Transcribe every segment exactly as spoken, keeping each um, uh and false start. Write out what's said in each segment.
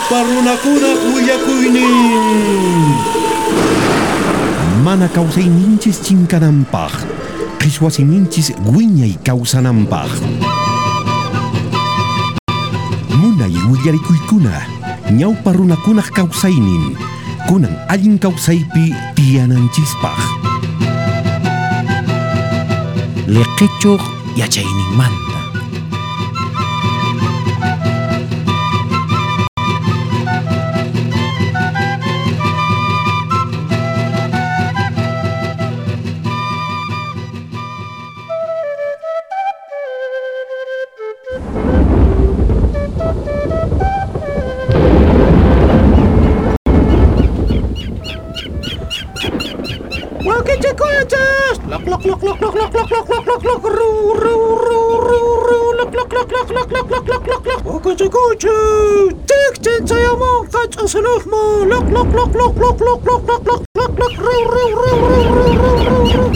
ñawpa runakuna willakuynin. Mana kawsayninchis chinkananpaq, qhichwasiyninchis wiñay kawsananpaq. Munay willarikuykuna, ñawpa runakunaq kawsaynin, kunan allin kawsaypi tiyananchispaq. Liqichuq yachayninmanta. Look, look, look, look, look, look, look, look, look, look, look, roo, roo, roo, roo, roo, look, look, look, look, look, look, look, look, look, look. Okuchu kuchu, tik tik sayamon kaç asılıf mı? Look, look, look, look, look, look, look, look, look, look, look, roo, roo, roo, roo, roo, roo, roo.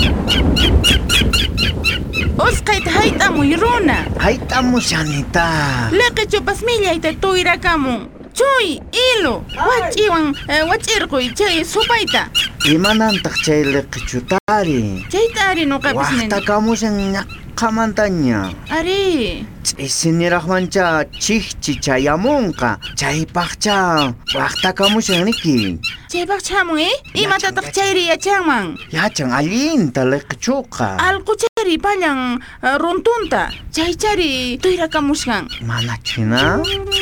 Osqayta hayt'amuy runa. Hayt'amushanita. Liqichupas millayta tuyrakamun. Chuy, ilu, wach'iwan wach'irquy chay supayta. Imanantaq chay liqichutari. Chaytari nuqapis nini. Waqtakamushan ñaqamantaña. Ari. Isiniraqmancha chiqchi chayamunqa. Chaypaqcha waqtakamushan niki. Chaypaq chamun, eh? Imatataq chayri yachanman. Yachan allinta liqichuqa. Allquchari pallan runtunta. Chaychari tuyrakamushan. Manachina?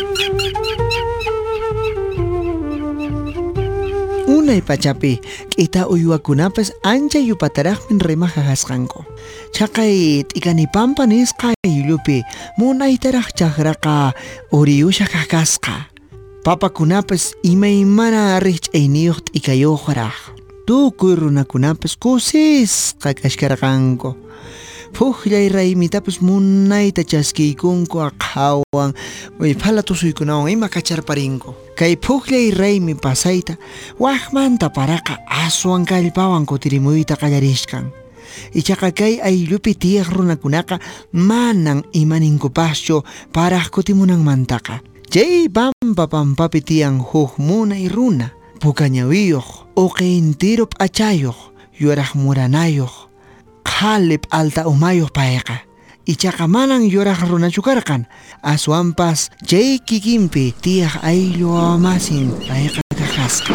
Unay pachapi k'ita uywakunapas ancha yupataraqmin rimaqhasqanku. Chaqay t'ikanipanpa nisqa ayllupi munaytaraq chaqraqa uriyusha kakasqa. Papakunapas imaymana riqch'ayniyuq t'ikayuqraq. Tukuy runakunapas kusisqa kashkarqanku. Pukllay raymitapas munayta chaskiykunku aqhawan phala tusuykunawan ima kacharparinku. Kay pukllay raymi pasayta waqmanta paraqa aswan kallpawan kutirimuyta qallarishkan. Ichaqa kay ayllupi tiyaq runakunaqa manan imaninkupaschu paraq kutimunanmantaqa. Chay pampa pampapi tiyan huk munay runa, pukañawiyuq, uqi intirup achayuq, yuraq muranayuq, qhalip alta umayuq payqa. Ichaqa manan yuraq runachu karqan, aswanpas chay kikinpi tiyaq ayllu amasin payqa kaqasqa.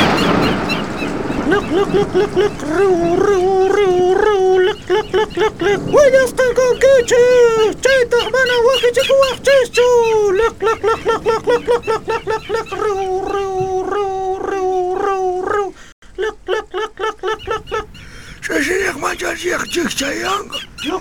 Look, look, look, look, look, roo, roo, roo, roo, look, look, look, look, look. Willasqanku kichis, chaytaq mana wakichikuwaqchischu. Look, look, look, look, look, look, look, look, look, look, look, roo, roo, roo, roo, roo, roo. Look, look, look, look, look, look, look. Shashiriq manchashiq chikchayanga.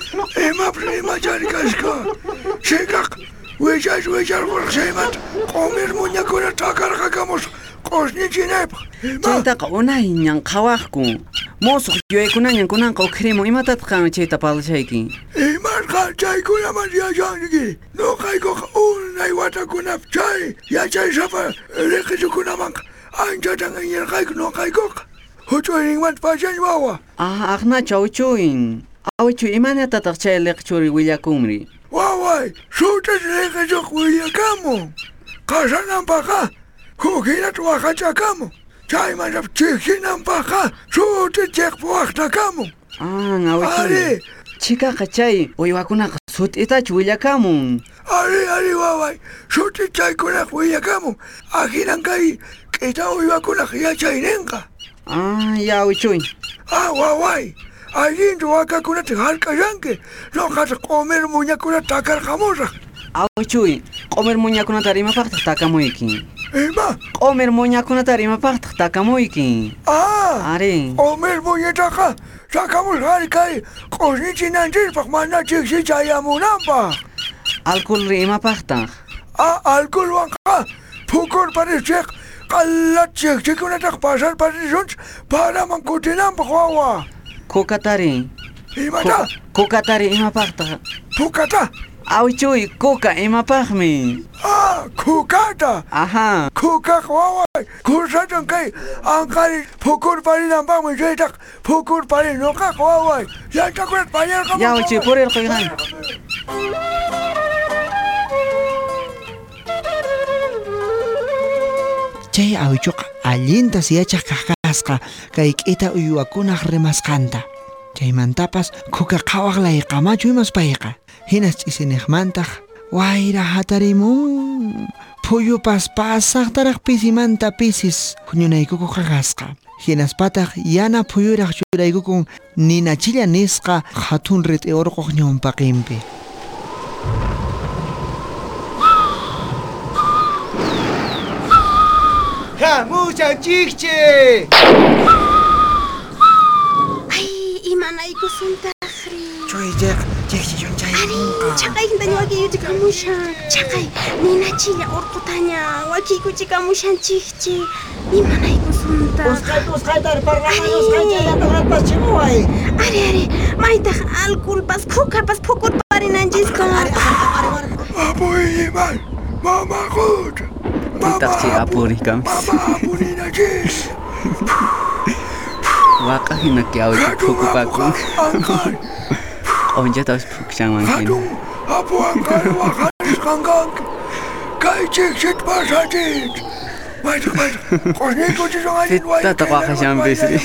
Imapri imacharikashka. Shikaq willash willarqurq shaymanta q'umir muñakuna takarqakamus qusnichinaypaq. Chaytaqa unay ñanqhawaqku. Musuq yuaykunañan kunanqa ukhrimun imatataq chayta parlashayki. Imarqa chaykunaman yachanki. Nuqaykuqa unay watakunap chay yachaysapa riqichukunamanqa anchatan iñirqayku nuqaykuqa. Huchuyninmanta pashañ wawa. Ah, aqnacha huchuyin. Awichu imanatataq chay liqchuri willakunri. Waway, sutas liqichuq willakamun. Qasananpaqa hukinata waqachakamun. Chaymanta chiqsinanpaqa sutas chiqpa waqtakamun. Ah, awichu. Ari. Chikaqa chay uywakunaqa sut'itachu willakamun. Ari, ari waway, sutas chaykunaq willakamun. Ahinan kay k'ita uywakunaq yachayninqa. Ah, ya wichuy. Ah, waway. Allinta wakakunata hallqashanki. Nuqata q'umir muñakunata takarqamusaq. Awichuy, q'umir muñakunata rimapaqtaq takamuyki. Ima? Q'umir muñakunata rimapaqtaq takamuyki. Ah, ari. Q'umir muñataqa takamusqari kay qusnichinanchikpaq mana chiksi chayamunanpaq. Alcohol rimapaqtaq. Ah, alcoholwanqa pukur parischiq qallat chiqchikunataq pasar parisunch paraman kutinanpaq wawa. Kukatari. Imata? Kukatari imapaqtaq. Pukata? Awichuy, kuka imapaqmi. Ah, kukata. Aha. Kukaq waway. Kursatan kay anqari pukur parinanpaqmi chaytaq pukur parin nuqaq waway. Yantakunat pañarqamun. Ya wichuy, purirquyqan. Chay awchuqa allinta siyachaq kaqasqa kay k'ita uywakunaq rimasqanta. Chaymantapas kuka qhawaqlay qamachuymas payqa. Hinas ch'isiniqmantaq wayra hatarimun. Puyu paspasaqtaraq pisimanta pisis huñunaykuku qaqasqa. Hinas pataq yana phuyuraq churaykukun ninachilla nisqa hatun rit'iurquq ñawpaqinpi. Hamushanchikchi! Ay, imanaykusuntaqri. Chuyaq chikchi chunchay. Ari, chaqay hintaña wakiyuchikamushan. Chaqay, ninachilla urqutaña wakiykuchikamushanchikchi. Imanaykusuntaq. Usqay usqaytar parlaman usqaychay yatawarpas chimuway. Ari, ari, maytaq alkulpas kukapas phukurparinanchikqa. Apuy iman, mama gut. Pitaqchi apurikam. Mama apurinachis. Waqa hina kiawchi phukupakun. Angkar. Onjatapas phukchaman kin. Hatun apu angkar waqanis kankan. Kay chikchit pasachit. Maytuk maytuk. Qosniyku chisongalin way. Tata waqashan besri.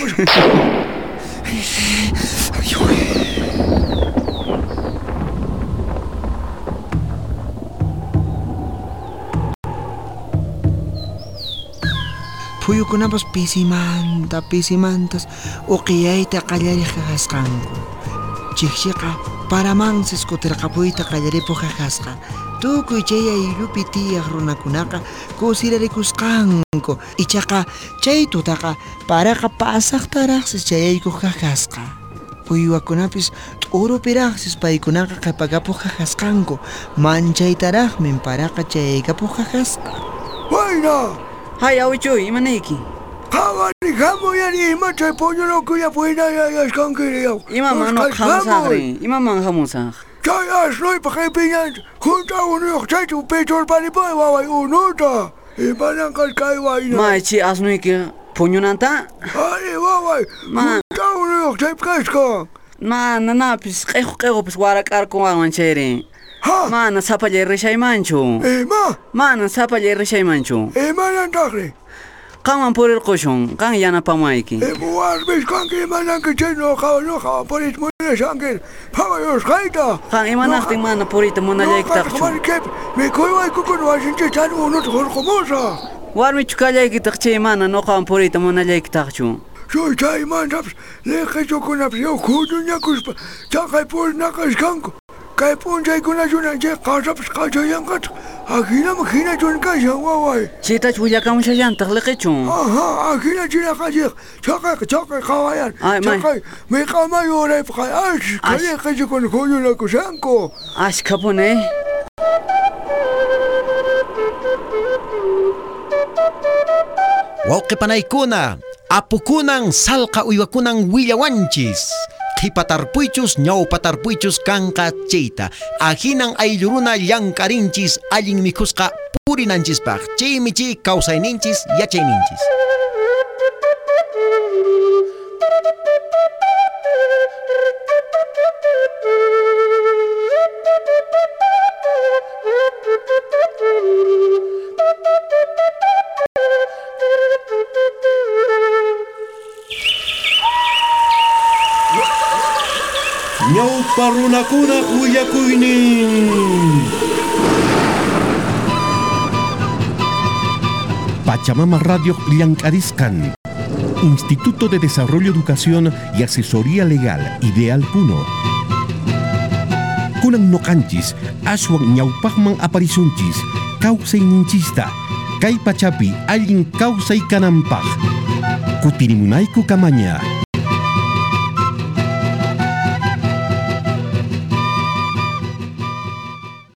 Phuyukunapas pisimanta pisimantas uqiyayta qallariq qaqasqanku. Chikchiqa paramansis kutirqapuyta qallaripuq qaqasqa. Tukuy chay ayllupi tiyaq runakunaqa kusirarikusqanku. Ichaqa chay tutaqa paraqa pasaqtaraqsis chay aylluq qaqasqa. Uywakunapis t'urupiraqsis paykunaqa qhipakapuq qaqasqanku. Manchaytaraqmin paraqa chay aykapuq qaqasqa. Wayna! Hay awchuy imanayki. Qawani hamuyani ima chay puñunukuya puynayayashkankiriyaw. Ima mano hamusaqri. Ima man hamusaq. Chay asnuypa qhipiñan junta unuyuq chaychu pichurpanipay waway unuta. Imananqas kay wayna. Maychi asnuyki puñunanta? Ari waway Ma- junta unuyuq chaypkashka. Mana napis q'iqu q'iqupis warakarkuwanman chayri. Ha! Mana sapallay rishaymanchu. Ima! Mana sapallay rishaymanchu. Imanantaqri. Qaman purirqushun, qan yanapamayki. Imuwarmish kanki imananki chay nuqawa nuqawa purit munashankir. Pawayusqayta. Qan imanaqtin mana purita munallayktaqchu. Mikuywaykukun washinchichan unut hurqumusa. Warmichu kallaykitaq chay mana nuqawan purita munallayktaqchu. Soy chaymantapas liqichukunapas yaw khuñuñakuspa chaqay purinaqashkanku. Kay p'unchaykunashunan chay qasapas qachayanqataq. Ahinam hinachun kashan waway. Chitach willakamushallantaq liqichu. Aha, ahina chinaqachiq. Chaqay chaqay qawayan. Ay, may. Chaqay miqamay uraypqa ash kaliqichukun khuñunakushanku. Ashkapune. Wawqipanaykuna, apukunan salqa uywakunan willawanchis. Qipatarpuychus ñawpatarpuychus kanqa chayta. Ahinan aylluruna llankarinchis allin mikhusqa purinanchispaq. Chaymi chay kawsayninchis yachayninchis. Ñawpa runakunaq willakuynin. Pachamama Radio llankarisqan. Instituto de Desarrollo, Educación y Asesoría Legal Ideal Puno. Kunan noqanchis aswan ñawpaqman aparisunchis kawsayninchista. Kay pachapi allin kawsaykananpaq. Kutirimunayku kamaña.